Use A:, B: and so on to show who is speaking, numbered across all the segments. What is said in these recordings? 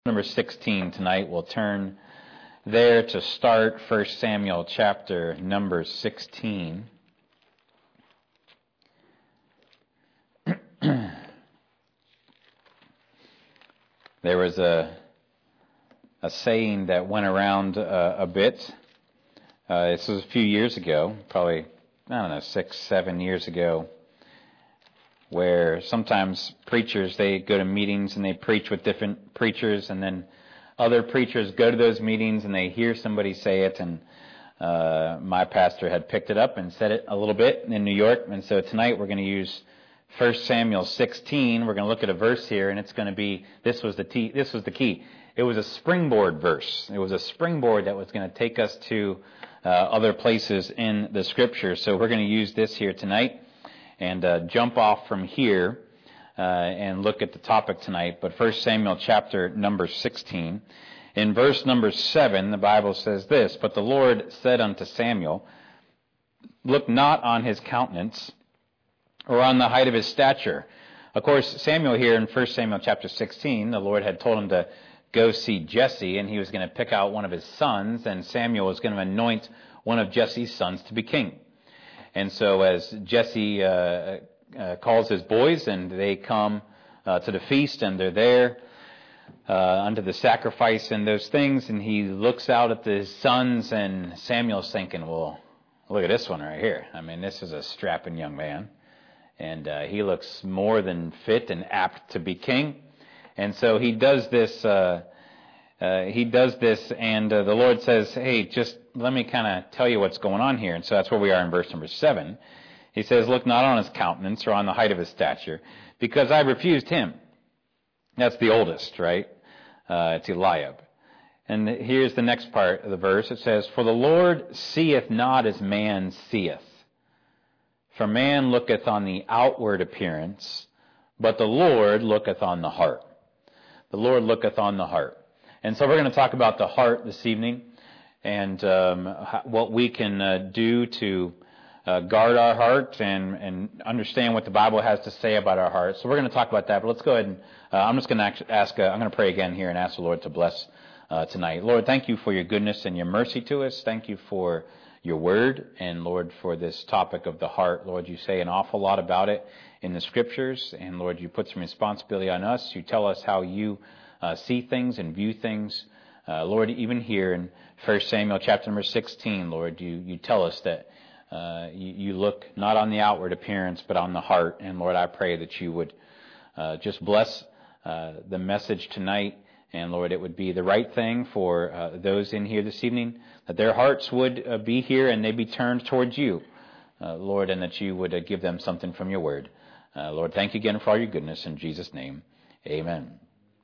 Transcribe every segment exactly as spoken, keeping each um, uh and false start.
A: Number sixteen tonight. We'll turn there to start First Samuel chapter number sixteen. There was a a saying that went around uh, a bit. Uh, this was a few years ago, probably, I don't know, six, seven years ago, where sometimes preachers, they go to meetings and they preach with different preachers, and then other preachers go to those meetings and they hear somebody say it, and uh, my pastor had picked it up and said it a little bit in New York, and so tonight we're going to use First Samuel sixteen. We're going to look at a verse here, and it's going to be, this was the t- this was the key. It was a springboard verse. It was a springboard that was going to take us to uh, other places in the Scripture. So we're going to use this here tonight and uh, jump off from here uh, and look at the topic tonight. But First Samuel chapter number sixteen. In verse number seven, the Bible says this, "But the Lord said unto Samuel, Look not on his countenance, or on the height of his stature." Of course, Samuel here in First Samuel chapter sixteen, the Lord had told him to go see Jesse, and he was going to pick out one of his sons, and Samuel was going to anoint one of Jesse's sons to be king. And so as Jesse uh, uh, calls his boys, and they come uh, to the feast, and they're there uh, unto the sacrifice and those things, and he looks out at the sons, and Samuel's thinking, well, look at this one right here. I mean, this is a strapping young man, and uh, he looks more than fit and apt to be king. And so he does this, uh, uh, he does this, and uh, the Lord says, hey, just let me kind of tell you what's going on here. And so that's where we are in verse number seven. He says, "Look not on his countenance or on the height of his stature, because I refused him." That's the oldest, right? Uh, it's Eliab. And here's the next part of the verse. It says, "For the Lord seeth not as man seeth. For man looketh on the outward appearance, but the Lord looketh on the heart." The Lord looketh on the heart. And so we're going to talk about the heart this evening, and um, what we can uh, do to uh, guard our heart and, and understand what the Bible has to say about our heart. So we're going to talk about that, but let's go ahead and uh, I'm just going to ask, uh, I'm going to pray again here and ask the Lord to bless uh, tonight. Lord, thank you for your goodness and your mercy to us. Thank you for your word, and Lord, for this topic of the heart. Lord, you say an awful lot about it in the Scriptures, and Lord, you put some responsibility on us. You tell us how you uh, see things and view things. Uh, Lord, even here in First Samuel chapter number sixteen, Lord, you, you tell us that uh, you, you look not on the outward appearance, but on the heart. And Lord, I pray that you would uh, just bless uh, the message tonight. And Lord, it would be the right thing for uh, those in here this evening, that their hearts would uh, be here and they be turned towards you, uh, Lord, and that you would uh, give them something from your word. Uh, Lord, thank you again for all your goodness. In Jesus' name, amen.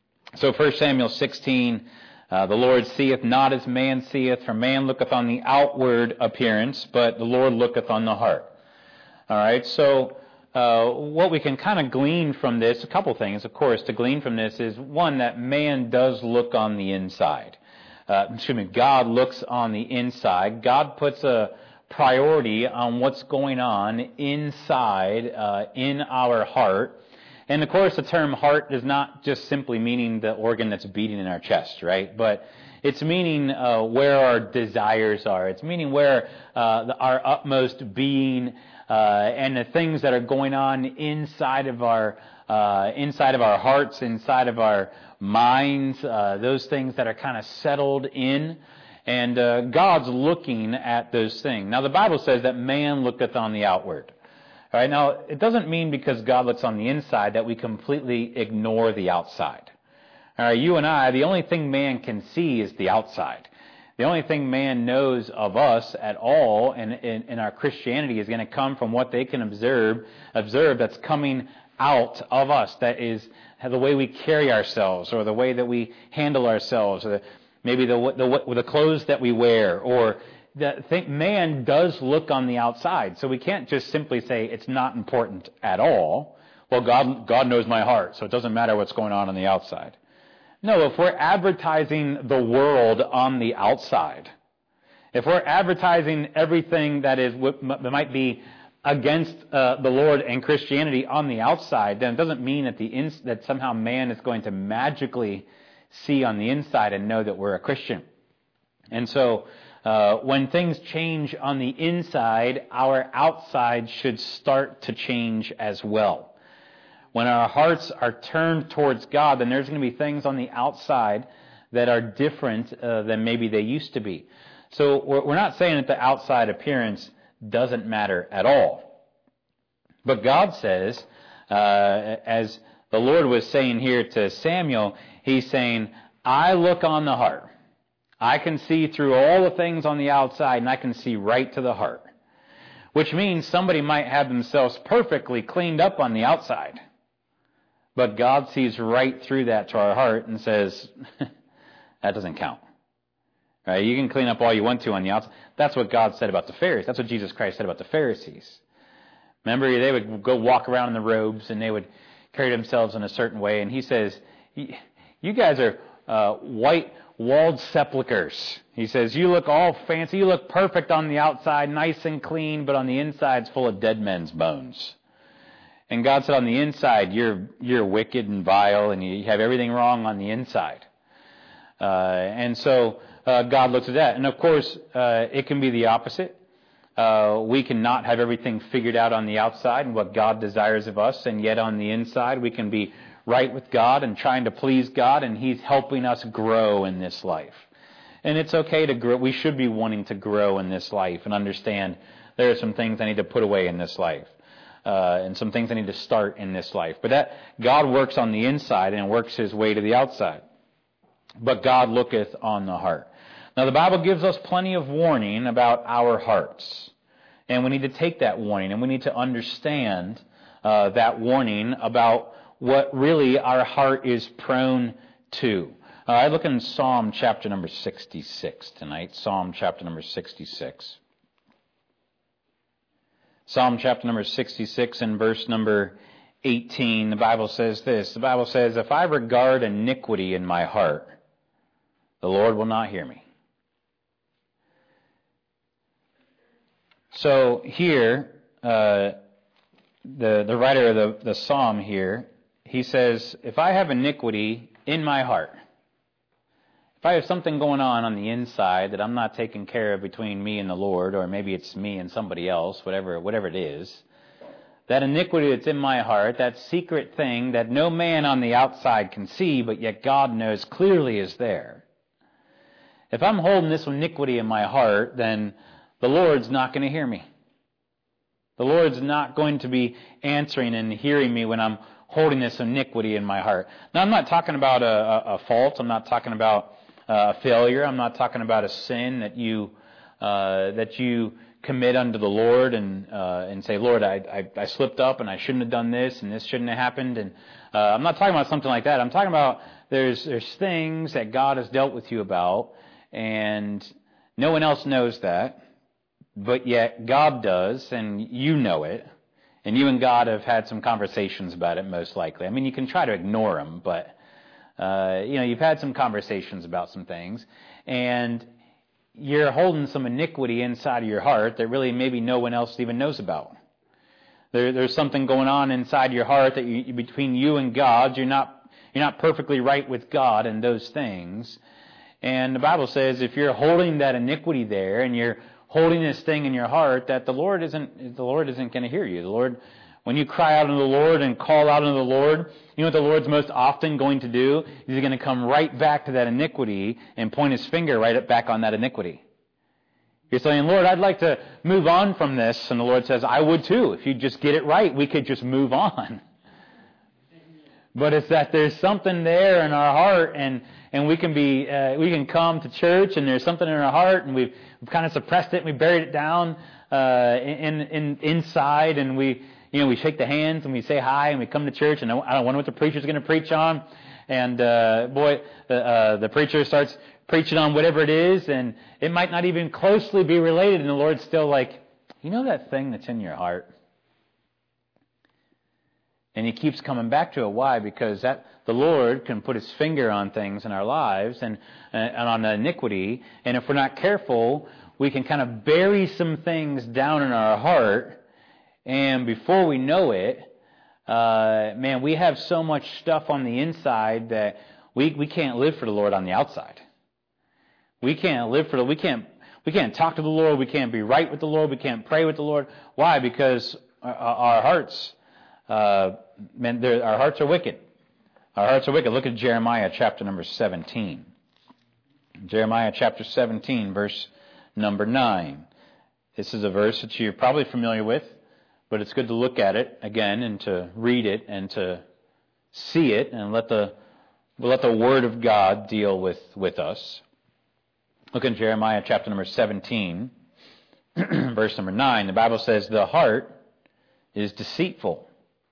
A: So First Samuel sixteen, uh, "The Lord seeth not as man seeth, for man looketh on the outward appearance, but the Lord looketh on the heart." All right, so Uh, what we can kind of glean from this, a couple things, of course, to glean from this is, one, that man does look on the inside. Uh, excuse me, God looks on the inside. God puts a priority on what's going on inside, uh, in our heart. And of course, the term heart is not just simply meaning the organ that's beating in our chest, right? But it's meaning uh, where our desires are. It's meaning where uh, the, our utmost being Uh, and the things that are going on inside of our uh, inside of our hearts, inside of our minds, uh, those things that are kind of settled in, and uh, God's looking at those things. Now, the Bible says that man looketh on the outward. All right. Now, it doesn't mean because God looks on the inside that we completely ignore the outside. All right. You and I, the only thing man can see is the outside. The only thing man knows of us at all in, in, in our Christianity is going to come from what they can observe, observe that's coming out of us. That is the way we carry ourselves, or the way that we handle ourselves, or the, maybe the, the the clothes that we wear, or the thing. Man does look on the outside, so we can't just simply say it's not important at all. Well, God God knows my heart, so it doesn't matter what's going on on the outside. No, if we're advertising the world on the outside, if we're advertising everything that is that might be against uh, the Lord and Christianity on the outside, then it doesn't mean that the ins- that somehow man is going to magically see on the inside and know that we're a Christian. And so uh, when things change on the inside, our outside should start to change as well. When our hearts are turned towards God, then there's going to be things on the outside that are different uh, than maybe they used to be. So we're, we're not saying that the outside appearance doesn't matter at all. But God says, uh, as the Lord was saying here to Samuel, He's saying, I look on the heart. I can see through all the things on the outside, and I can see right to the heart. Which means somebody might have themselves perfectly cleaned up on the outside. But God sees right through that to our heart and says, that doesn't count. Right? You can clean up all you want to on the outside. That's what God said about the Pharisees. That's what Jesus Christ said about the Pharisees. Remember, they would go walk around in the robes, and they would carry themselves in a certain way. And He says, you guys are uh, white walled sepulchers. He says, you look all fancy, you look perfect on the outside, nice and clean, but on the inside it's full of dead men's bones. And God said on the inside, you're you're wicked and vile, and you have everything wrong on the inside. Uh, and so uh, God looks at that. And of course, uh, it can be the opposite. Uh, we cannot have everything figured out on the outside and what God desires of us, and yet on the inside we can be right with God and trying to please God, and He's helping us grow in this life. And it's okay to grow. We should be wanting to grow in this life and understand there are some things I need to put away in this life. Uh, and some things I need to start in this life. But that God works on the inside and works His way to the outside. But God looketh on the heart. Now the Bible gives us plenty of warning about our hearts. And we need to take that warning, and we need to understand uh, that warning about what really our heart is prone to. Uh, I look in Psalm chapter number sixty-six tonight. Psalm chapter number sixty-six. Psalm chapter number sixty-six and verse number eighteen, the Bible says this. The Bible says, if I regard iniquity in my heart, the Lord will not hear me. So here, uh, the, the writer of the, the psalm here, he says, if I have iniquity in my heart, if I have something going on on the inside that I'm not taking care of between me and the Lord, or maybe it's me and somebody else, whatever whatever it is, that iniquity that's in my heart, that secret thing that no man on the outside can see, but yet God knows clearly is there. If I'm holding this iniquity in my heart, then the Lord's not going to hear me. The Lord's not going to be answering and hearing me when I'm holding this iniquity in my heart. Now, I'm not talking about a, a, a fault. I'm not talking about a failure. I'm not talking about a sin that you uh, that you commit unto the Lord and uh, and say, Lord, I, I I slipped up and I shouldn't have done this and this shouldn't have happened. And uh, I'm not talking about something like that. I'm talking about there's there's things that God has dealt with you about, and no one else knows that, but yet God does, and you know it. And you and God have had some conversations about it, most likely. I mean, you can try to ignore them, but, uh, you know, you've had some conversations about some things. And you're holding some iniquity inside of your heart that really maybe no one else even knows about. There, there's something going on inside your heart that you, between you and God, you're not, you're not perfectly right with God in those things. And the Bible says if you're holding that iniquity there and you're holding this thing in your heart, that the Lord isn't the Lord isn't going to hear you. The Lord, when you cry out unto the Lord and call out unto the Lord, you know what the Lord's most often going to do? He's going to come right back to that iniquity and point His finger right back on that iniquity. You're saying, Lord, I'd like to move on from this. And the Lord says, I would too. If you just get it right, we could just move on. But it's that there's something there in our heart, and and we can be uh, we can come to church, and there's something in our heart, and we've, we've kind of suppressed it, and we buried it down uh, in in inside, and we you know we shake the hands and we say hi, and we come to church, and I don't wonder what the preacher's going to preach on, and uh, boy, the uh, the preacher starts preaching on whatever it is, and it might not even closely be related, and the Lord's still like, you know that thing that's in your heart. And He keeps coming back to it. Why? Because that the Lord can put His finger on things in our lives and, and on the iniquity. And if we're not careful, we can kind of bury some things down in our heart. And before we know it, uh, man, we have so much stuff on the inside that We we can't live for the Lord on the outside. We can't live for the we can't we can't talk to the Lord. We can't be right with the Lord. We can't pray with the Lord. Why? Because our, our hearts, uh, man, our hearts are wicked. Our hearts are wicked. Look at Jeremiah chapter number seventeen. Jeremiah chapter seventeen, verse number nine. This is a verse that you're probably familiar with, but it's good to look at it again and to read it and to see it and let the let the Word of God deal with, with us. Look in Jeremiah chapter number seventeen, verse number nine. The Bible says, the heart is deceitful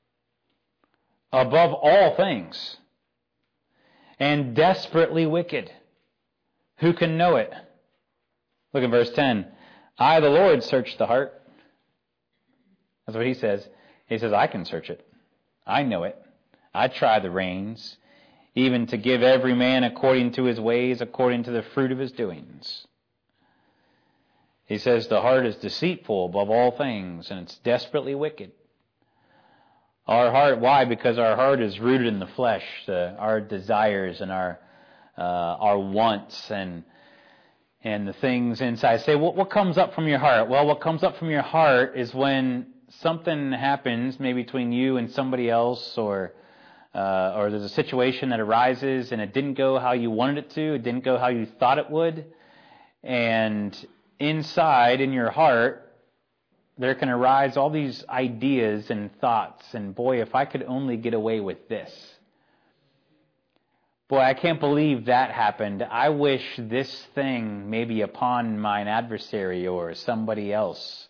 A: above all things and desperately wicked. Who can know it? Look at verse ten. I, the Lord, search the heart. That's what he says. He says, I can search it. I know it. I try the reins, even to give every man according to his ways, according to the fruit of his doings. He says the heart is deceitful above all things, and it's desperately wicked. Our heart, why? Because our heart is rooted in the flesh, uh, our desires and our uh, our wants and and the things inside. Say, what, what comes up from your heart? Well, what comes up from your heart is when something happens, maybe between you and somebody else, or Uh, or there's a situation that arises and it didn't go how you wanted it to, it didn't go how you thought it would, and inside, in your heart, there can arise all these ideas and thoughts, and boy, if I could only get away with this. Boy, I can't believe that happened. I wish this thing may be upon mine adversary or somebody else.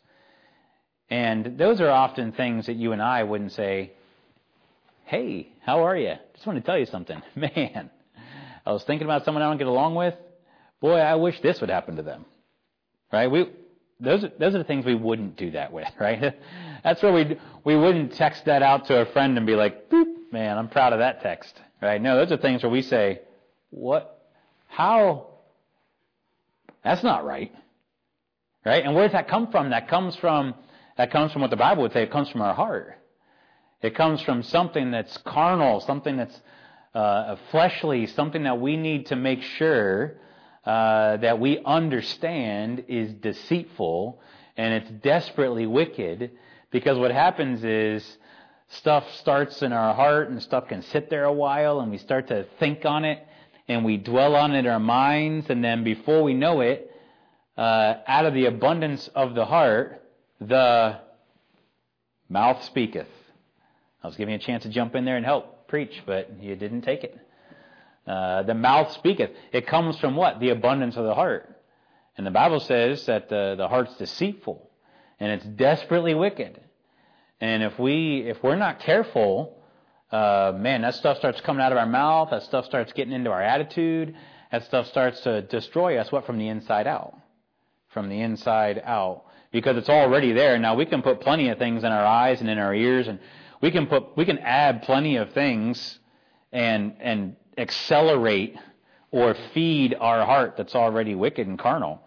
A: And those are often things that you and I wouldn't say, hey, how are you? Just want to tell you something. Man, I was thinking about someone I don't get along with. Boy, I wish this would happen to them. Right? We those are, those are the things we wouldn't do that with, right? That's where we we wouldn't text that out to a friend and be like, boop, man, I'm proud of that text. Right? No, those are things where we say, what? How? That's not right. Right? And where does that come from? That comes from that comes from what the Bible would say. It comes from our heart. It comes from something that's carnal, something that's uh, fleshly, something that we need to make sure uh, that we understand is deceitful and it's desperately wicked, because what happens is stuff starts in our heart and stuff can sit there a while and we start to think on it and we dwell on it in our minds, and then before we know it, uh, out of the abundance of the heart, the mouth speaketh. I was giving you a chance to jump in there and help preach, but you didn't take it. Uh, the mouth speaketh. It comes from what? The abundance of the heart. And the Bible says that the, the heart's deceitful and it's desperately wicked. And if we if we're not careful, uh, man, that stuff starts coming out of our mouth. That stuff starts getting into our attitude. That stuff starts to destroy us. What? From the inside out. From the inside out, because it's already there. Now we can put plenty of things in our eyes and in our ears, and We can put, we can add plenty of things and and accelerate or feed our heart that's already wicked and carnal.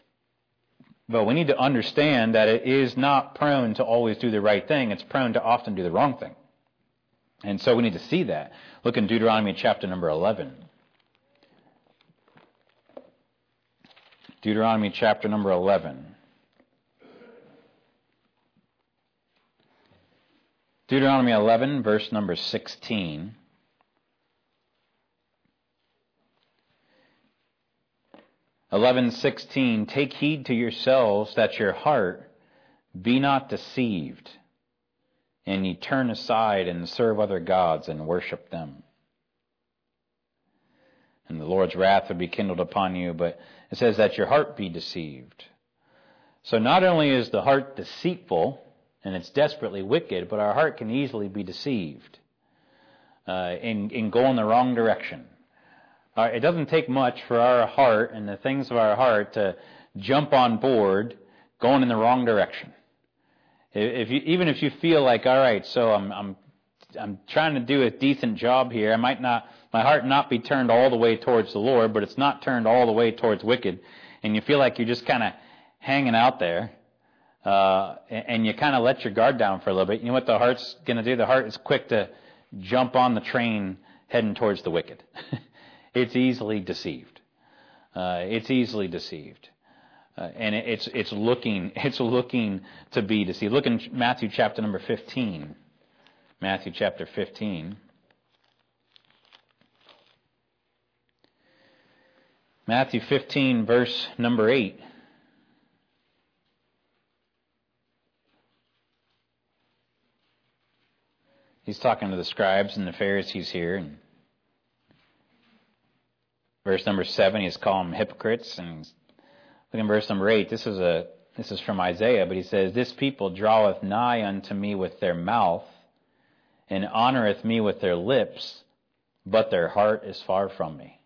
A: But we need to understand that it is not prone to always do the right thing. It's prone to often do the wrong thing. And so we need to see that. Look in Deuteronomy chapter number eleven. Deuteronomy chapter number eleven. Deuteronomy eleven, verse number sixteen. eleven sixteen, take heed to yourselves that your heart be not deceived, and ye turn aside and serve other gods and worship them. And the Lord's wrath would be kindled upon you, but it says that your heart be deceived. So not only is the heart deceitful, and it's desperately wicked, but our heart can easily be deceived uh, in, in going the wrong direction. Uh, it doesn't take much for our heart and the things of our heart to jump on board going in the wrong direction. If you, even if you feel like, all right, so I'm I'm I'm trying to do a decent job here. I might not, my heart not be turned all the way towards the Lord, but it's not turned all the way towards wicked, and you feel like you're just kind of hanging out there, uh, and you kind of let your guard down for a little bit. You know what the heart's going to do? The heart is quick to jump on the train heading towards the wicked. it's easily deceived. Uh, it's easily deceived. Uh, and it, it's it's looking it's looking to be deceived. Look in Matthew chapter number fifteen. Matthew chapter fifteen. Matthew fifteen, verse number eight. He's talking to the scribes and the Pharisees here. And verse number seven, he's calling them hypocrites. And look in verse number eight. This is a this is from Isaiah, but he says, "This people draweth nigh unto me with their mouth, and honoreth me with their lips, but their heart is far from me."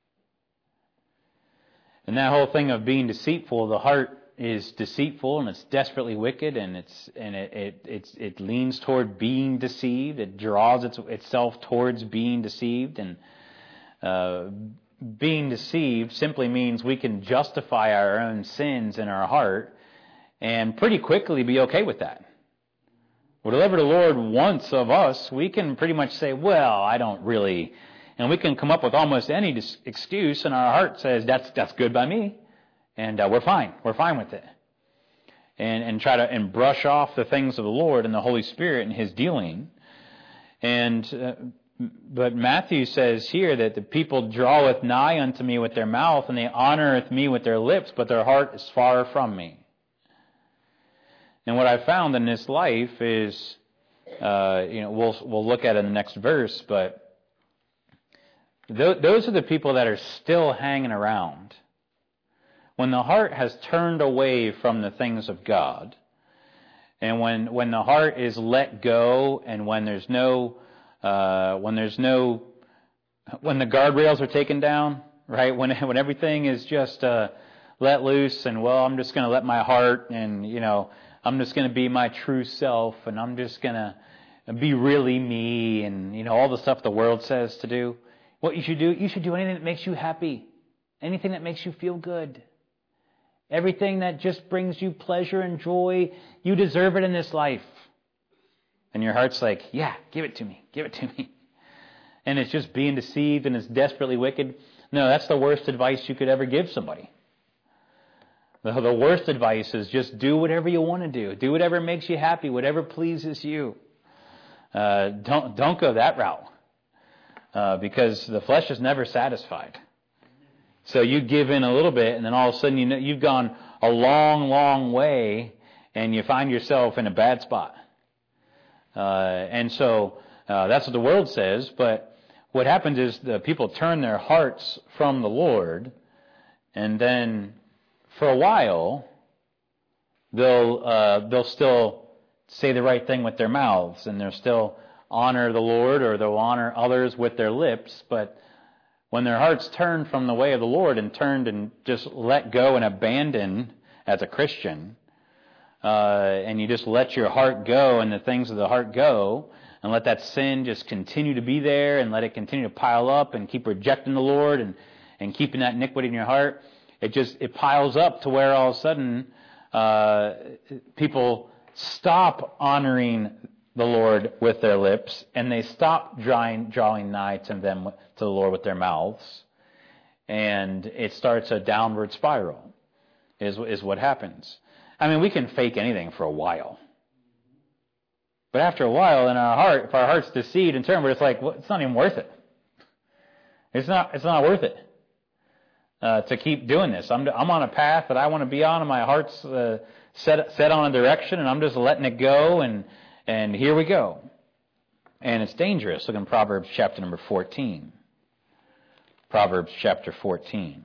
A: And that whole thing of being deceitful, the heart is deceitful and it's desperately wicked, and it's and it it it's, it leans toward being deceived. It draws its, itself towards being deceived, and uh, being deceived simply means we can justify our own sins in our heart and pretty quickly be okay with that. Whatever the Lord wants of us, we can pretty much say, "Well, I don't really." And we can come up with almost any dis- excuse, and our heart says, that's that's good by me, and uh, we're fine. We're fine with it. And and try to and brush off the things of the Lord and the Holy Spirit and His dealing. And uh, but Matthew says here that the people draweth nigh unto me with their mouth, and they honoreth me with their lips, but their heart is far from me. And what I found in this life is, uh, you know, we'll we'll look at it in the next verse, but those are the people that are still hanging around. When the heart has turned away from the things of God, and when when the heart is let go, and when there's no uh, when there's no when the guardrails are taken down, right? When when everything is just uh, let loose, and well, I'm just going to let my heart, and you know, I'm just going to be my true self, and I'm just going to be really me, and you know, all the stuff the world says to do. What you should do, you should do anything that makes you happy. Anything that makes you feel good. Everything that just brings you pleasure and joy, you deserve it in this life. And your heart's like, yeah, give it to me, give it to me. And it's just being deceived and it's desperately wicked. No, that's the worst advice you could ever give somebody. The, the worst advice is just do whatever you want to do. Do whatever makes you happy, whatever pleases you. Uh, don't don't go that route. Uh, because the flesh is never satisfied. So you give in a little bit, and then all of a sudden you know, you've gone a long, long way, and you find yourself in a bad spot. Uh, and so uh, that's what the world says. But what happens is the people turn their hearts from the Lord, and then for a while they'll uh, they'll still say the right thing with their mouths, and they'll still honor the Lord, or they'll honor others with their lips, but when their hearts turn from the way of the Lord and turned and just let go and abandon as a Christian, uh, and you just let your heart go and the things of the heart go, and let that sin just continue to be there, and let it continue to pile up, and keep rejecting the Lord and, and keeping that iniquity in your heart, it just it piles up to where all of a sudden uh, people stop honoring the Lord with their lips, and they stop drawing, drawing nigh to them to the Lord with their mouths, and it starts a downward spiral. Is is what happens. I mean, we can fake anything for a while, but after a while, in our heart, if our heart's deceived and turned, it's like well, it's not even worth it. It's not. It's not worth it uh, to keep doing this. I'm I'm on a path that I want to be on, and my heart's uh, set set on a direction, and I'm just letting it go and. And here we go. And it's dangerous. Look in Proverbs chapter number fourteen. Proverbs chapter fourteen.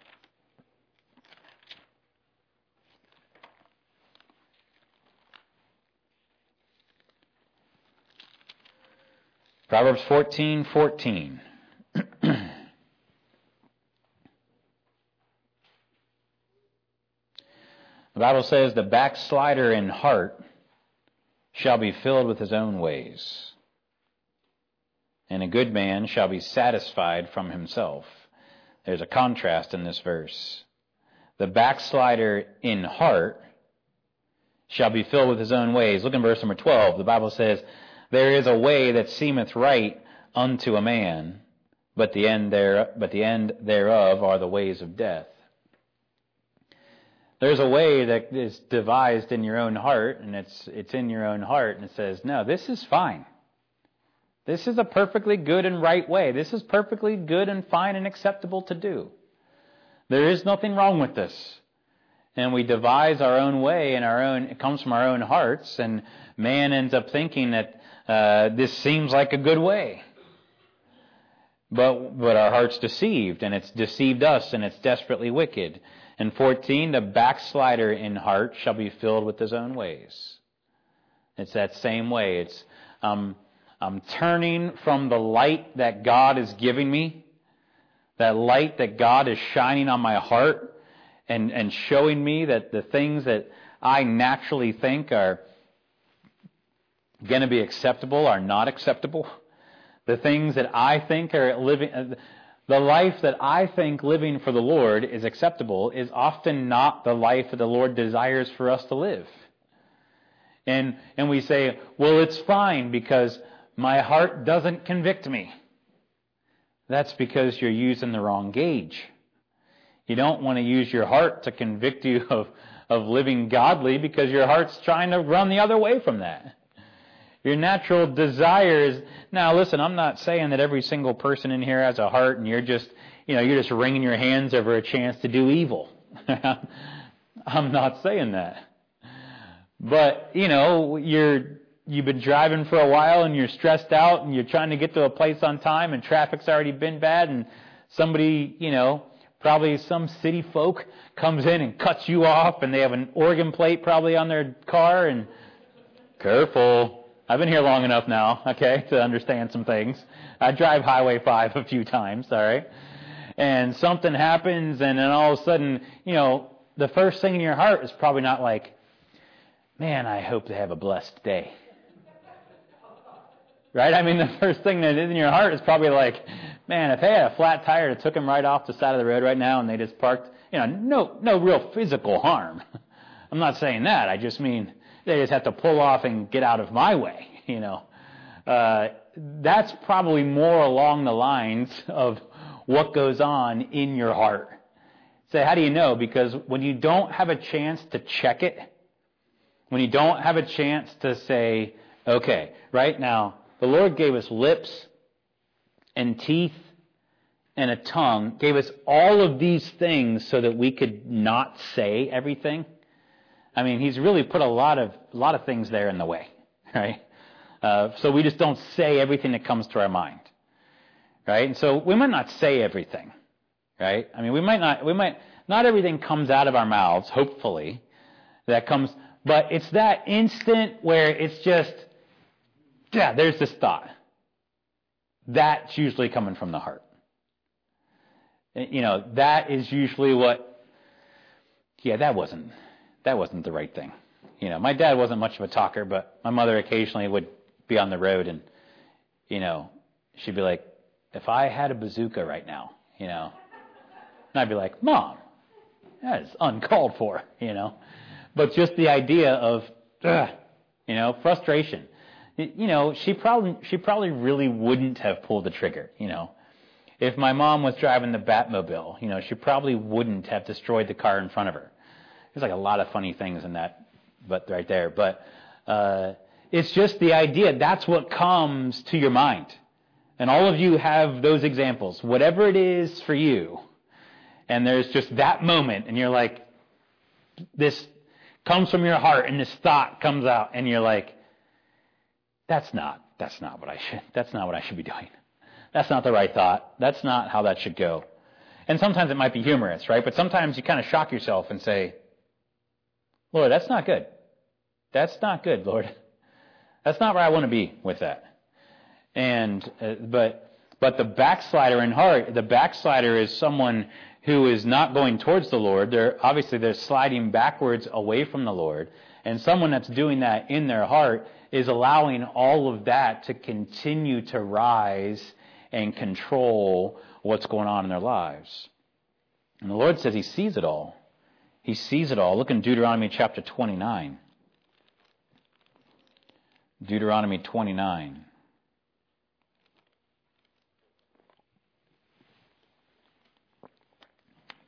A: Proverbs fourteen fourteen. The Bible says, the backslider in heart shall be filled with his own ways, and a good man shall be satisfied from himself. There's a contrast in this verse. The backslider in heart shall be filled with his own ways. Look in verse number twelve. The Bible says, there is a way that seemeth right unto a man, but the end there, but the end thereof are the ways of death. There's a way that is devised in your own heart, and it's it's in your own heart, and it says, no, this is fine. This is a perfectly good and right way. This is perfectly good and fine and acceptable to do. There is nothing wrong with this. And we devise our own way, and our own it comes from our own hearts, and man ends up thinking that uh, this seems like a good way. But but our heart's deceived, and it's deceived us, and it's desperately wicked. And fourteen, the backslider in heart shall be filled with his own ways. It's that same way. It's um, I'm turning from the light that God is giving me, that light that God is shining on my heart, and, and showing me that the things that I naturally think are going to be acceptable are not acceptable. The things that I think are living, the life that I think living for the Lord is acceptable is often not the life that the Lord desires for us to live. And and we say, well, it's fine because my heart doesn't convict me. That's because you're using the wrong gauge. You don't want to use your heart to convict you of, of living godly because your heart's trying to run the other way from that. Your natural desire is... Now, listen, I'm not saying that every single person in here has a heart and you're just, you know, you're just wringing your hands over a chance to do evil. I'm not saying that. But, you know, you're, you've been driving for a while and you're stressed out and you're trying to get to a place on time and traffic's already been bad and somebody, you know... Probably some city folk comes in and cuts you off, and they have an organ plate probably on their car, and careful. I've been here long enough now, okay, to understand some things. I drive Highway five a few times, all right? And something happens, and then all of a sudden, you know, the first thing in your heart is probably not like, man, I hope they have a blessed day. Right? I mean, the first thing that is in your heart is probably like, man, if they had a flat tire that took them right off the side of the road right now and they just parked, you know, no no real physical harm. I'm not saying that. I just mean they just have to pull off and get out of my way, you know. Uh, that's probably more along the lines of what goes on in your heart. So how do you know? Because when you don't have a chance to check it, when you don't have a chance to say, okay, right now, the Lord gave us lips and teeth and a tongue, gave us all of these things so that we could not say everything. I mean, He's really put a lot of a lot of things there in the way, right? Uh, so we just don't say everything that comes to our mind, right? And so we might not say everything, right? I mean, we might not, we might not everything comes out of our mouths, hopefully, that comes, but it's that instant where it's just, yeah, there's this thought. That's usually coming from the heart. You know, that is usually what, yeah, that wasn't, that wasn't the right thing. You know, my dad wasn't much of a talker, but my mother occasionally would be on the road and, you know, she'd be like, if I had a bazooka right now, you know, and I'd be like, Mom, that is uncalled for, you know. But just the idea of, ugh, you know, frustration. You know, she probably she probably really wouldn't have pulled the trigger, you know. If my mom was driving the Batmobile, you know, she probably wouldn't have destroyed the car in front of her. There's like a lot of funny things in that, but right there. But uh, it's just the idea. That's what comes to your mind. And all of you have those examples. Whatever it is for you, and there's just that moment, and you're like, this comes from your heart, and this thought comes out, and you're like, That's not, that's not what I should, that's not what I should be doing. That's not the right thought. That's not how that should go. And sometimes it might be humorous, right? But sometimes you kind of shock yourself and say, Lord, that's not good. That's not good, Lord. That's not where I want to be with that. And, uh, but, but the backslider in heart, the backslider is someone who is not going towards the Lord. They're, obviously they're sliding backwards away from the Lord. And someone that's doing that in their heart is allowing all of that to continue to rise and control what's going on in their lives. And the Lord says He sees it all. He sees it all. Look in Deuteronomy chapter twenty-nine. Deuteronomy twenty-nine.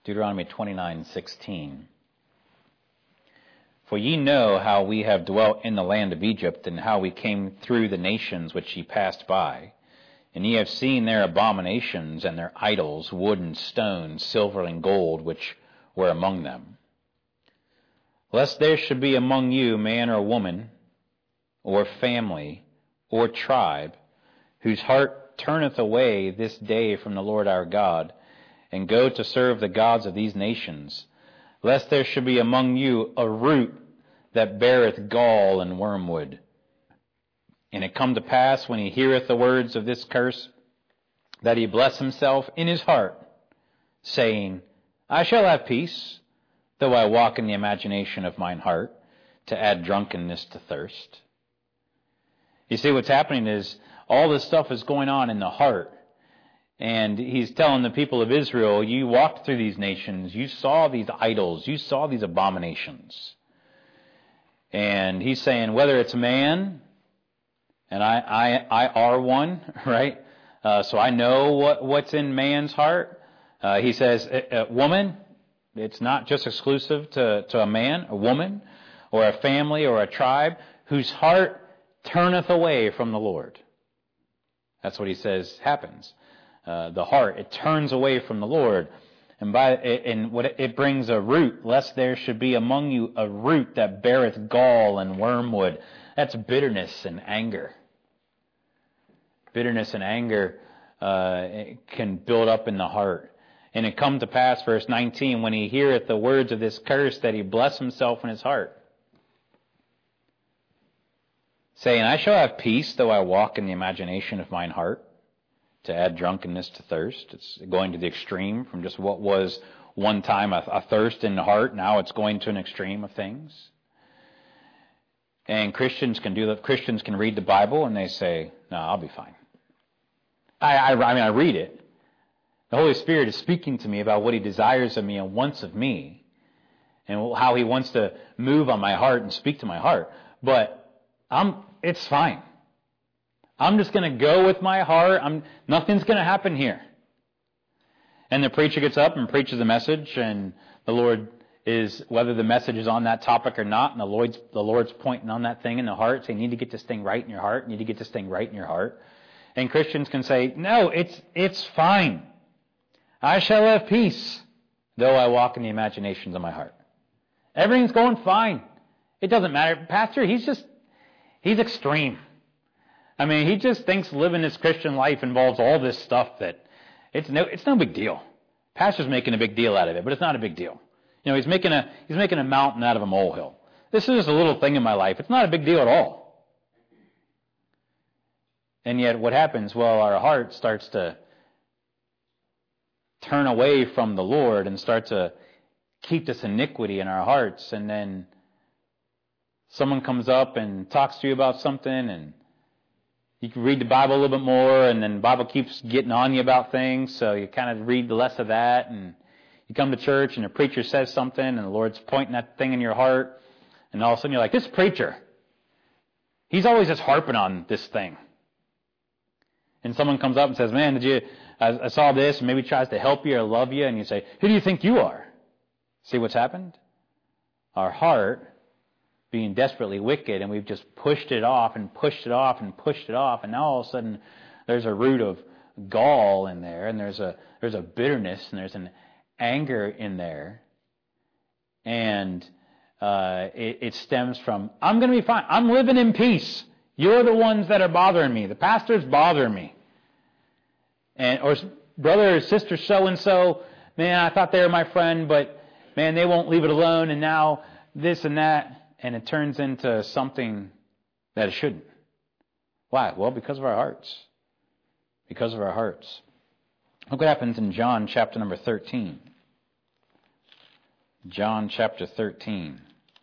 A: Deuteronomy twenty-nine sixteen. For ye know how we have dwelt in the land of Egypt, and how we came through the nations which ye passed by. And ye have seen their abominations and their idols, wood and stone, silver and gold, which were among them. Lest there should be among you man or woman, or family, or tribe, whose heart turneth away this day from the Lord our God, and go to serve the gods of these nations, lest there should be among you a root that beareth gall and wormwood. And it come to pass, when he heareth the words of this curse, that he bless himself in his heart, saying, I shall have peace, though I walk in the imagination of mine heart, to add drunkenness to thirst. You see, what's happening is all this stuff is going on in the heart. And he's telling the people of Israel, you walked through these nations, you saw these idols, you saw these abominations. And he's saying, whether it's man, and I, I, I are one, right? Uh, so I know what, what's in man's heart. Uh, he says, a, a woman, it's not just exclusive to, to a man, a woman, or a family, or a tribe, whose heart turneth away from the Lord. That's what he says happens. Uh, the heart, it turns away from the Lord. And by and what it, it brings a root, lest there should be among you a root that beareth gall and wormwood. That's bitterness and anger. Bitterness and anger uh, can build up in the heart. And it come to pass, verse nineteen, when he heareth the words of this curse, that he bless himself in his heart, saying, I shall have peace, though I walk in the imagination of mine heart, to add drunkenness to thirst. It's going to the extreme from just what was one time a, a thirst in the heart. Now it's going to an extreme of things. And Christians can do that. Christians can read the Bible and they say, no, I'll be fine. I, I, I mean, I read it. The Holy Spirit is speaking to me about what he desires of me and wants of me, and how he wants to move on my heart and speak to my heart. But I'm, it's fine. I'm just going to go with my heart. I'm, nothing's going to happen here. And the preacher gets up and preaches a message, and the Lord is, whether the message is on that topic or not, and the Lord's, the Lord's pointing on that thing in the heart, saying, you need to get this thing right in your heart, you need to get this thing right in your heart. And Christians can say, no, it's, it's fine. I shall have peace, though I walk in the imaginations of my heart. Everything's going fine. It doesn't matter. Pastor, he's just, he's extreme. I mean, he just thinks living his Christian life involves all this stuff that it's no, it's no big deal. Pastor's making a big deal out of it, but it's not a big deal. You know, he's making a, he's making a mountain out of a molehill. This is just a little thing in my life. It's not a big deal at all. And yet what happens? Well, our heart starts to turn away from the Lord and start to keep this iniquity in our hearts. And then someone comes up and talks to you about something, and you can read the Bible a little bit more, and then the Bible keeps getting on you about things, so you kind of read less of that, and you come to church, and the preacher says something, and the Lord's pointing that thing in your heart, and all of a sudden you're like, this preacher, he's always just harping on this thing. And someone comes up and says, man, did you, I, I saw this, and maybe tries to help you or love you, and you say, who do you think you are? See what's happened? Our heart being desperately wicked, and we've just pushed it off and pushed it off and pushed it off, and now all of a sudden there's a root of gall in there, and there's a there's a bitterness, and there's an anger in there, and uh, it, it stems from, I'm going to be fine. I'm living in peace. You're the ones that are bothering me. The pastor's bothering me, and or brother or sister so and so, man, I thought they were my friend, but man, they won't leave it alone, and now this and that. And it turns into something that it shouldn't. Why? Well, because of our hearts. Because of our hearts. Look what happens in John chapter number thirteen. John chapter thirteen.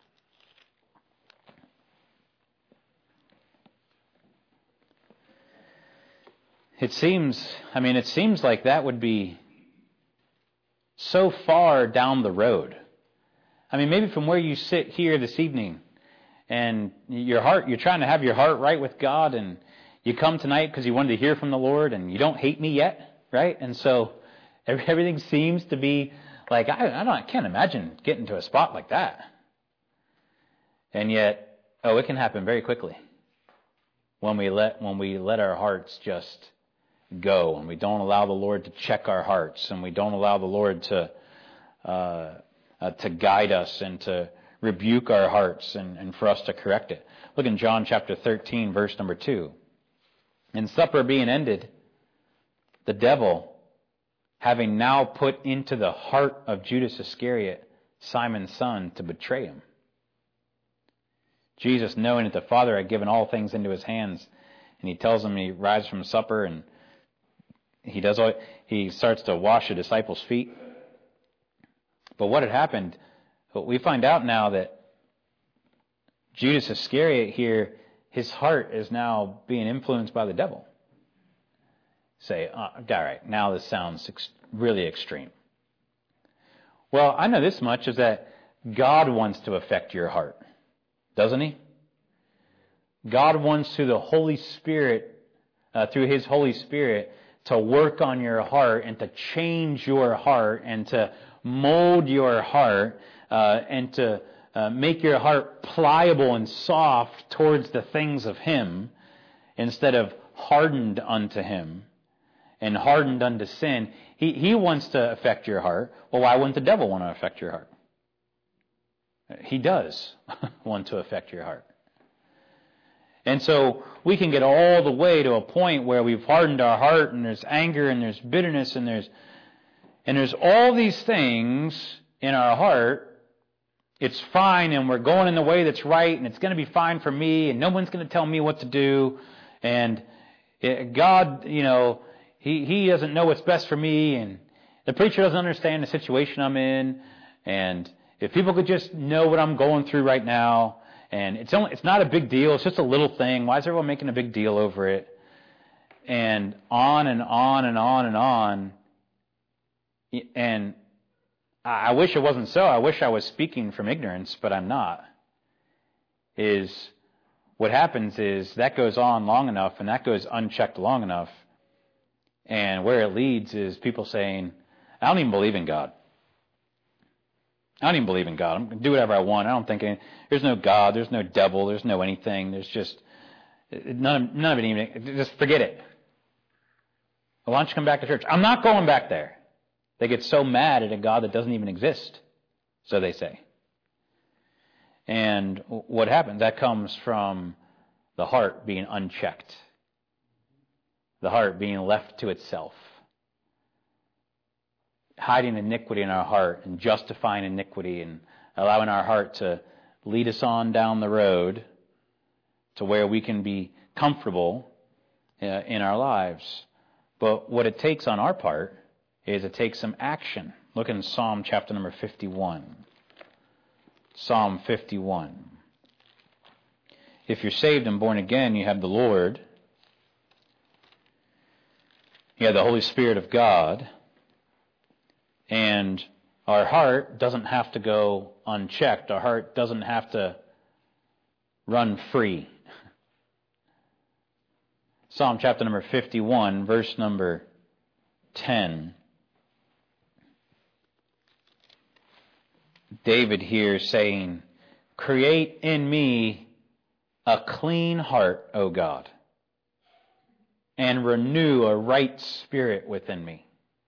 A: It seems, I mean, it seems like that would be so far down the road. I mean, maybe from where you sit here this evening, and your heart, you're trying to have your heart right with God, and you come tonight because you wanted to hear from the Lord, and you don't hate me yet, right? And so everything seems to be Like, I, I, don't, I can't imagine getting to a spot like that. And yet, oh, it can happen very quickly when we let when we let our hearts just go, and we don't allow the Lord to check our hearts, and we don't allow the Lord to uh, uh, to guide us and to rebuke our hearts and, and for us to correct it. Look in John chapter thirteen, verse number two. And supper being ended, the devil, having now put into the heart of Judas Iscariot, Simon's son, to betray him. Jesus, knowing that the Father had given all things into his hands, and he tells him, he rises from supper and he does all, he starts to wash the disciples' feet. But what had happened, we find out now that Judas Iscariot here, his heart is now being influenced by the devil. Say, oh, all right, now this sounds ex- really extreme. Well, I know this much, is that God wants to affect your heart. Doesn't he? God wants through the Holy Spirit, uh, through his Holy Spirit, to work on your heart and to change your heart and to mold your heart uh, and to uh, make your heart pliable and soft towards the things of him instead of hardened unto him and hardened unto sin. He, he wants to affect your heart. Well, why wouldn't the devil want to affect your heart? He does want to affect your heart. And so we can get all the way to a point where we've hardened our heart, and there's anger and there's bitterness and there's and there's all these things in our heart. It's fine, and we're going in the way that's right, and it's going to be fine for me, and no one's going to tell me what to do. And God, you know, he, he doesn't know what's best for me, and the preacher doesn't understand the situation I'm in, and if people could just know what I'm going through right now, and it's only, it's not a big deal, it's just a little thing. Why is everyone making a big deal over it? And on and on and on and on. And I wish it wasn't so. I wish I was speaking from ignorance, but I'm not. Is what happens is that goes on long enough, and that goes unchecked long enough, and where it leads is people saying, I don't even believe in God. I don't even believe in God. I'm going to do whatever I want. I don't think any, there's no God, there's no devil, there's no anything. There's just none of, none of it even. Just forget it. Well, why don't you come back to church? I'm not going back there. They get so mad at a God that doesn't even exist, so they say. And what happens? That comes from the heart being unchecked, the heart being left to itself, hiding iniquity in our heart and justifying iniquity and allowing our heart to lead us on down the road to where we can be comfortable uh, in our lives. But what it takes on our part is it takes some action. Look in Psalm chapter number fifty-one. Psalm fifty-one. If you're saved and born again, you have the Lord. You have the Holy Spirit of God. And our heart doesn't have to go unchecked. Our heart doesn't have to run free. Psalm chapter number fifty-one, verse number ten. David here saying, create in me a clean heart, O God, and renew a right spirit within me.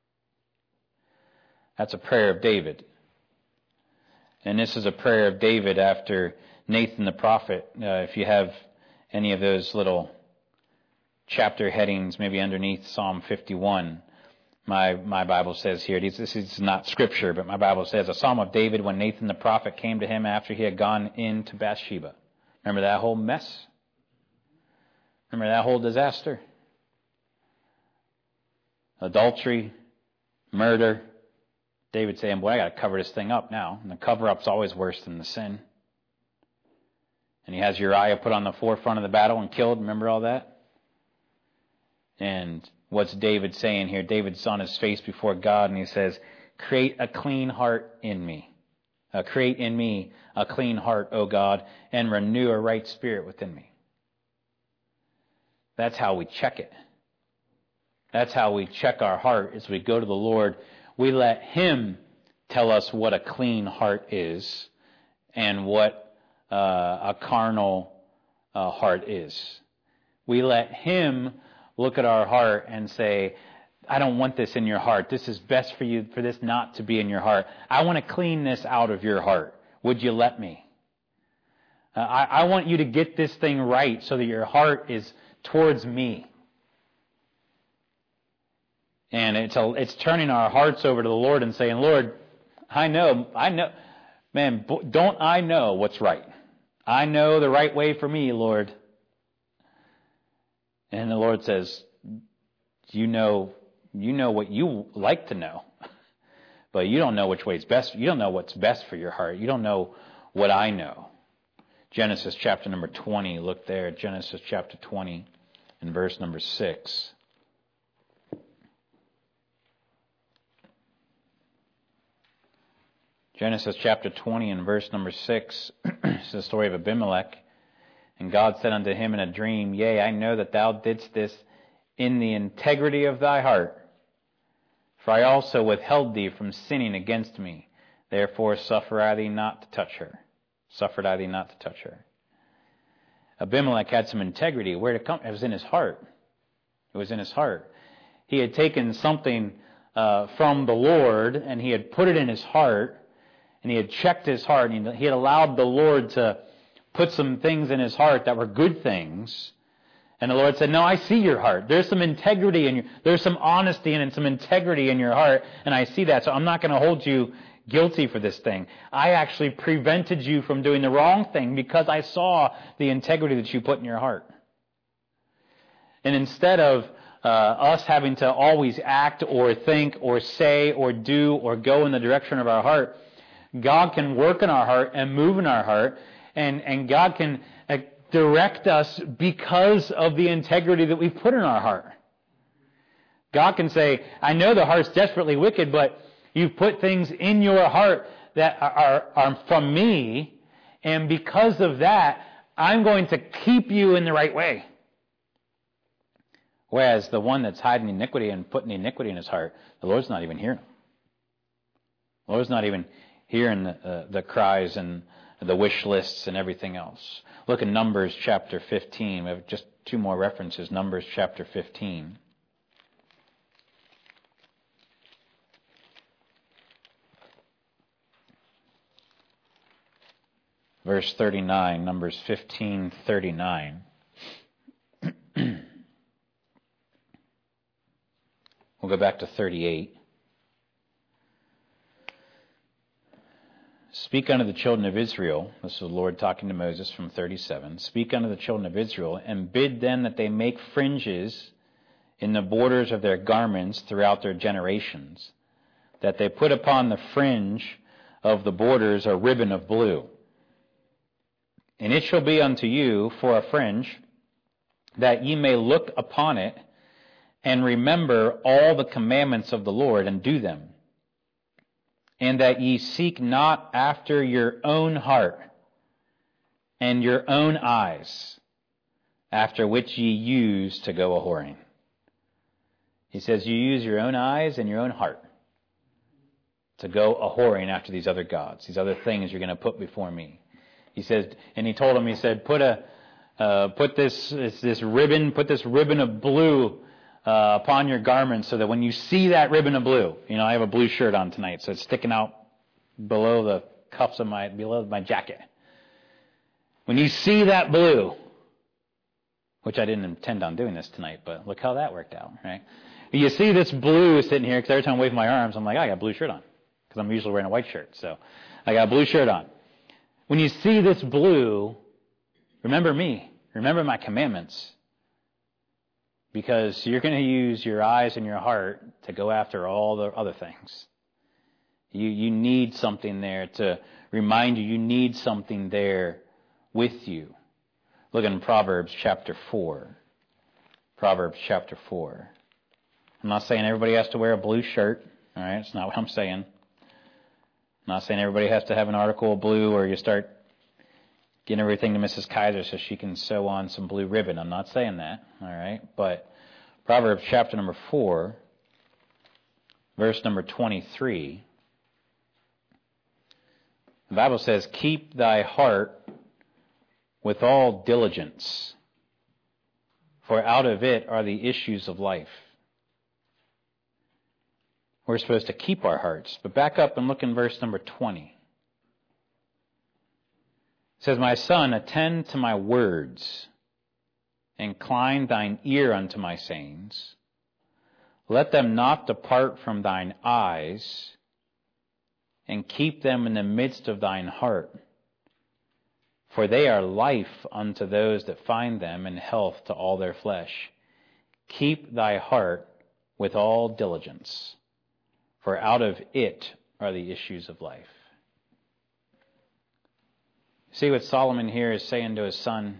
A: That's a prayer of David. And this is a prayer of David after Nathan the prophet. Uh, if you have any of those little chapter headings, maybe underneath Psalm fifty-one, my my Bible says here, this is not scripture, but my Bible says, a psalm of David when Nathan the prophet came to him after he had gone into Bathsheba. Remember that whole mess? Remember that whole disaster? Adultery, murder. David saying, boy, I got to cover this thing up now. And the cover-up's always worse than the sin. And he has Uriah put on the forefront of the battle and killed. Remember all that? And what's David saying here? David's on his face before God, and he says, create a clean heart in me. Uh, create in me a clean heart, O God, and renew a right spirit within me. That's how we check it. That's how we check our heart, as we go to the Lord. We let Him tell us what a clean heart is and what uh, a carnal uh, heart is. We let Him look at our heart and say, I don't want this in your heart. This is best for you, for this not to be in your heart. I want to clean this out of your heart. Would you let me? Uh, I, I want you to get this thing right so that your heart is towards me. And it's a, it's turning our hearts over to the Lord and saying, Lord, I know, I know, man, don't I know what's right? I know the right way for me, Lord. And the Lord says, you know, you know what you like to know, but you don't know which way is best. You don't know what's best for your heart. You don't know what I know. Genesis chapter number twenty, look there, Genesis chapter twenty and verse number six. Genesis chapter twenty and verse number six is the story of Abimelech. And God said unto him in a dream, Yea, I know that thou didst this in the integrity of thy heart. For I also withheld thee from sinning against me. Therefore suffer I thee not to touch her. Suffered I thee not to touch her. Abimelech had some integrity. Where did it come? It was in his heart. It was in his heart. He had taken something uh, from the Lord, and he had put it in his heart, and he had checked his heart, and he had allowed the Lord to put some things in his heart that were good things. And the Lord said, no, I see your heart. There's some integrity in you. There's some honesty and some integrity in your heart, and I see that. So I'm not going to hold you guilty for this thing. I actually prevented you from doing the wrong thing because I saw the integrity that you put in your heart. And instead of uh, us having to always act or think or say or do or go in the direction of our heart, God can work in our heart and move in our heart, and, and God can uh, direct us because of the integrity that we've put in our heart. God can say, I know the heart's desperately wicked, but you've put things in your heart that are, are, are from me, and because of that, I'm going to keep you in the right way. Whereas the one that's hiding iniquity and putting iniquity in his heart, the Lord's not even hearing him. The Lord's not even hearing the, uh, the cries and the wish lists and everything else. Look at Numbers chapter fifteen. We have just two more references. Numbers chapter fifteen. Verse thirty-nine, Numbers fifteen thirty-nine. We'll go back to thirty-eight. Speak unto the children of Israel, this is the Lord talking to Moses from thirty-seven. Speak unto the children of Israel, and bid them that they make fringes in the borders of their garments throughout their generations, that they put upon the fringe of the borders a ribbon of blue. And it shall be unto you for a fringe, that ye may look upon it, and remember all the commandments of the Lord, and do them. And that ye seek not after your own heart, and your own eyes, after which ye use to go a-whoring. He says you use your own eyes and your own heart to go a-whoring after these other gods, these other things you're going to put before me. He said, and he told him, he said, put a, uh, put this, this, this ribbon, put this ribbon of blue uh, upon your garments, so that when you see that ribbon of blue, you know, I have a blue shirt on tonight, so it's sticking out below the cuffs of my, below my jacket. When you see that blue, which I didn't intend on doing this tonight, but look how that worked out, right? You see this blue sitting here, because every time I wave my arms, I'm like, oh, I got a blue shirt on, because I'm usually wearing a white shirt, so I got a blue shirt on. When you see this blue, remember me. Remember my commandments. Because you're going to use your eyes and your heart to go after all the other things. You, you need something there to remind you. You need something there with you. Look in Proverbs chapter four. Proverbs chapter four. I'm not saying everybody has to wear a blue shirt. All right, it's not what I'm saying. I'm not saying everybody has to have an article of blue, or you start getting everything to Missus Kaiser so she can sew on some blue ribbon. I'm not saying that, all right? But Proverbs chapter number four, verse number twenty-three. The Bible says, keep thy heart with all diligence, for out of it are the issues of life. We're supposed to keep our hearts. But back up and look in verse number twenty. It says, my son, attend to my words. Incline thine ear unto my sayings. Let them not depart from thine eyes, and keep them in the midst of thine heart. For they are life unto those that find them, and health to all their flesh. Keep thy heart with all diligence, for out of it are the issues of life. See what Solomon here is saying to his son?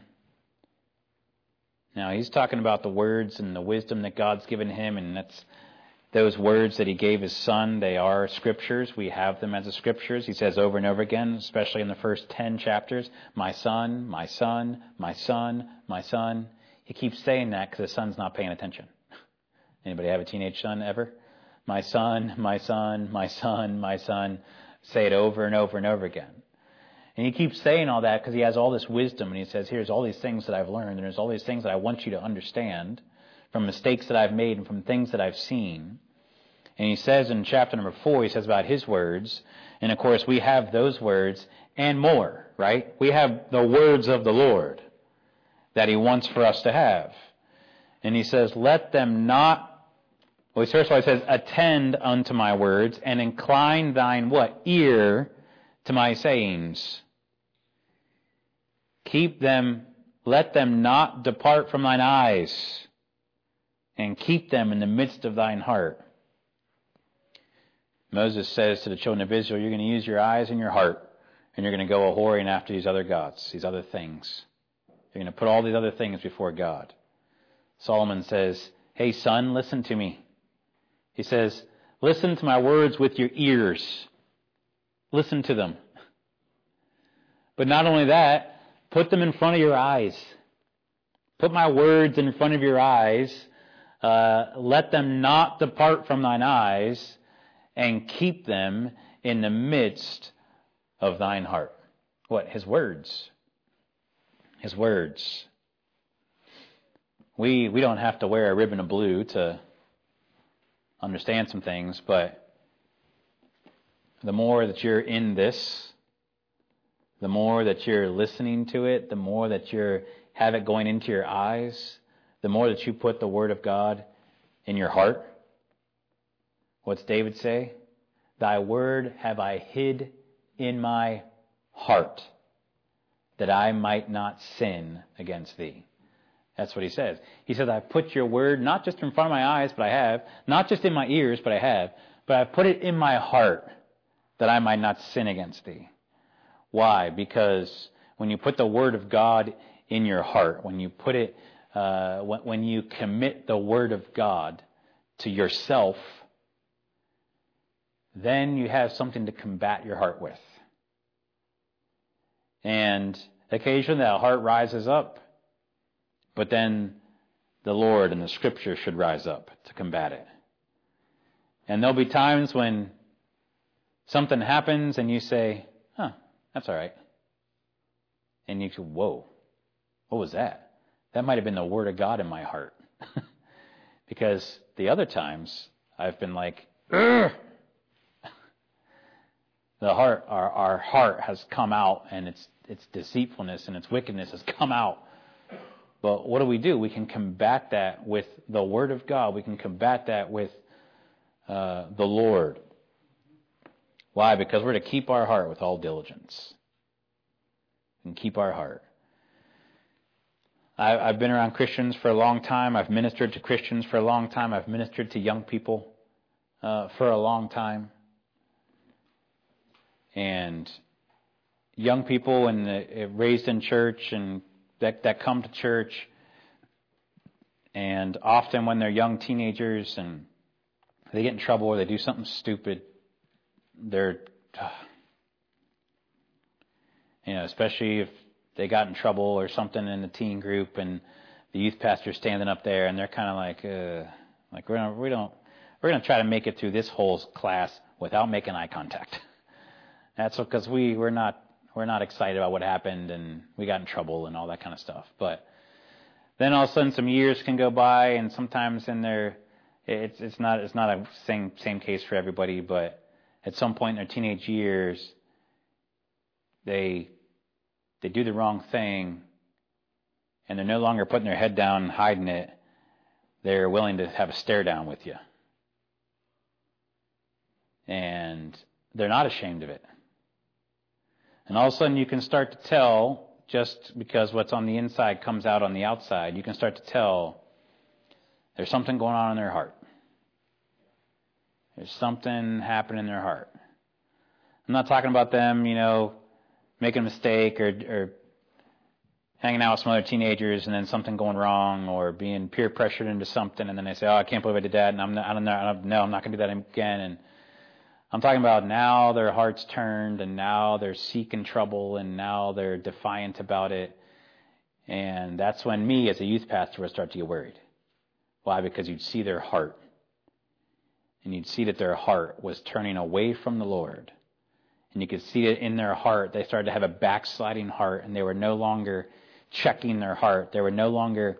A: Now, he's talking about the words and the wisdom that God's given him, and that's those words that he gave his son. They are scriptures. We have them as the scriptures. He says over and over again, especially in the first ten chapters, my son, my son, my son, my son. He keeps saying that because his son's not paying attention. Anybody have a teenage son ever? My son, my son, my son, my son. Say it over and over and over again. And he keeps saying all that because he has all this wisdom, and he says, here's all these things that I've learned, and there's all these things that I want you to understand from mistakes that I've made and from things that I've seen. And he says in chapter number four, he says about his words, and of course we have those words and more, right? We have the words of the Lord that he wants for us to have. And he says, let them not, well, first of all he says, attend unto my words, and incline thine what? Ear to my sayings. Keep them, let them not depart from thine eyes, and keep them in the midst of thine heart. Moses says to the children of Israel, you're going to use your eyes and your heart, and you're going to go a-whoring after these other gods, these other things. You're going to put all these other things before God. Solomon says, hey son, listen to me. He says, listen to my words with your ears. Listen to them. But not only that, put them in front of your eyes. Put my words in front of your eyes. Uh, let them not depart from thine eyes, and keep them in the midst of thine heart. What? His words. His words. We we don't have to wear a ribbon of blue to understand some things, but the more that you're in this, the more that you're listening to it, the more that you have it going into your eyes, the more that you put the Word of God in your heart. What's David say? Thy word have I hid in my heart, that I might not sin against thee. That's what he says. He says, I put your word not just in front of my eyes, but I have, not just in my ears, but I have, but I put it in my heart, that I might not sin against thee. Why? Because when you put the Word of God in your heart, when you put it, uh, when, when you commit the Word of God to yourself, then you have something to combat your heart with. And occasionally that heart rises up, but then the Lord and the Scripture should rise up to combat it. And there'll be times when something happens and you say, huh, that's all right. And you go, whoa, what was that? That might have been the Word of God in my heart. Because the other times I've been like, ugh. The heart, our, our heart has come out, and its its deceitfulness and its wickedness has come out. But what do we do? We can combat that with the Word of God. We can combat that with uh, the Lord. Why? Because we're to keep our heart with all diligence. And keep our heart. I, I've been around Christians for a long time. I've ministered to Christians for a long time. I've ministered to young people uh, for a long time. And young people and uh, raised in church and that, that come to church, and often when they're young teenagers and they get in trouble or they do something stupid, they're, uh, you know, especially if they got in trouble or something in the teen group and the youth pastor's standing up there and they're kind of like, uh, like we're gonna, we don't, we're going to try to make it through this whole class without making eye contact. That's because we we're not we're not excited about what happened and we got in trouble and all that kind of stuff. But then all of a sudden some years can go by, and sometimes in their it's it's not it's not a same same case for everybody, but at some point in their teenage years they they do the wrong thing and they're no longer putting their head down and hiding it. They're willing to have a stare down with you. And they're not ashamed of it. And all of a sudden you can start to tell, just because what's on the inside comes out on the outside, you can start to tell there's something going on in their heart. There's something happening in their heart. I'm not talking about them, you know, making a mistake or, or hanging out with some other teenagers and then something going wrong, or being peer pressured into something and then they say, oh, I can't believe I did that, and I'm not, I don't know, I don't, no, I'm not going to do that again. And I'm talking about now their heart's turned, and now they're seeking trouble, and now they're defiant about it. And that's when me as a youth pastor would start to get worried. Why? Because you'd see their heart. And you'd see that their heart was turning away from the Lord. And you could see it in their heart. They started to have a backsliding heart, and they were no longer checking their heart. They were no longer,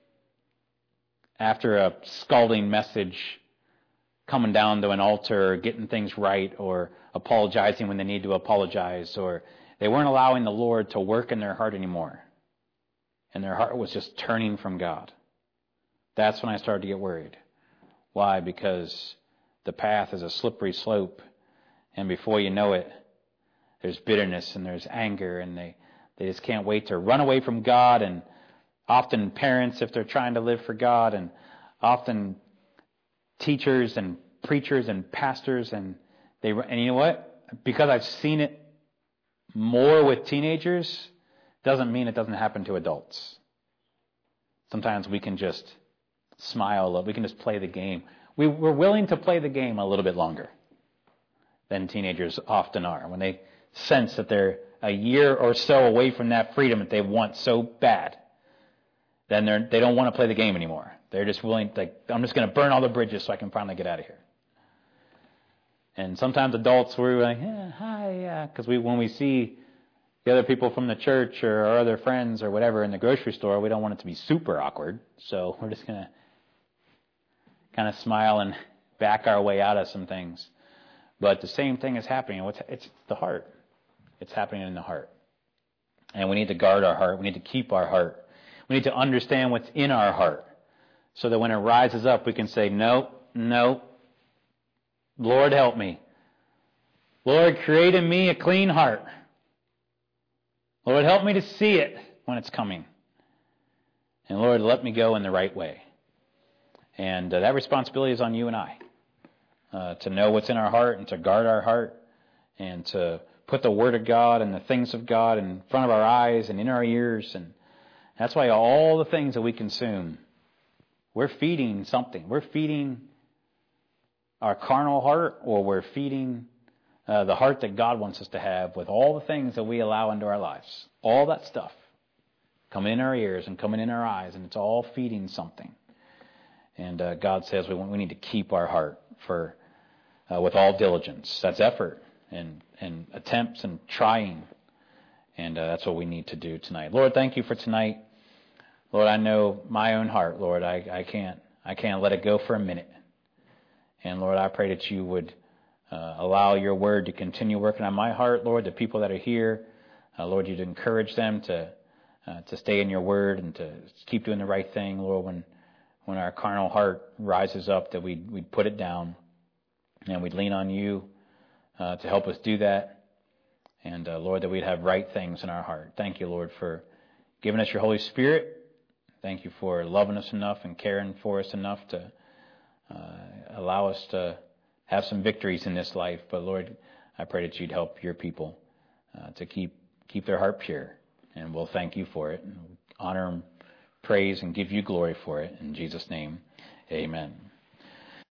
A: after a scalding message, coming down to an altar or getting things right or apologizing when they need to apologize, or they weren't allowing the Lord to work in their heart anymore. And their heart was just turning from God. That's when I started to get worried. Why? Because the path is a slippery slope, and before you know it, there's bitterness and there's anger, and they, they just can't wait to run away from God. And often parents, if they're trying to live for God, and often teachers and preachers and pastors, and they and you know what? Because I've seen it more with teenagers, doesn't mean it doesn't happen to adults. Sometimes we can just smile, we can just play the game. We, we're willing to play the game a little bit longer than teenagers often are, when they sense that they're a year or so away from that freedom that they want so bad. Then they're they don't want to play the game anymore. They're just willing, like, I'm just going to burn all the bridges so I can finally get out of here. And sometimes adults, we're like, yeah, hi, yeah, because we, when we see the other people from the church or our other friends or whatever in the grocery store, we don't want it to be super awkward. So we're just going to kind of smile and back our way out of some things. But the same thing is happening. It's, it's the heart. It's happening in the heart. And we need to guard our heart. We need to keep our heart. We need to understand what's in our heart, so that when it rises up, we can say, no, no, Lord, help me. Lord, create in me a clean heart. Lord, help me to see it when it's coming. And Lord, let me go in the right way. And uh, that responsibility is on you and I, uh, to know what's in our heart and to guard our heart and to put the Word of God and the things of God in front of our eyes and in our ears. And that's why all the things that we consume, we're feeding something. We're feeding our carnal heart, or we're feeding uh, the heart that God wants us to have, with all the things that we allow into our lives. All that stuff coming in our ears and coming in our eyes, and it's all feeding something. And uh, God says we want, we need to keep our heart for uh, with all diligence. That's effort and, and attempts and trying. And uh, that's what we need to do tonight. Lord, thank you for tonight. Lord, I know my own heart, Lord. I, I can't I can't let it go for a minute. And Lord, I pray that you would uh, allow your word to continue working on my heart, Lord. The people that are here, uh, Lord, you'd encourage them to uh, to stay in your word and to keep doing the right thing, Lord. When when our carnal heart rises up, that we'd we'd put it down and we'd lean on you uh, to help us do that. And uh, Lord, that we'd have right things in our heart. Thank you, Lord, for giving us your Holy Spirit. Thank you for loving us enough and caring for us enough to uh, allow us to have some victories in this life. But Lord, I pray that you'd help your people uh, to keep keep their heart pure. And we'll thank you for it. And honor and praise and give you glory for it. In Jesus' name, amen.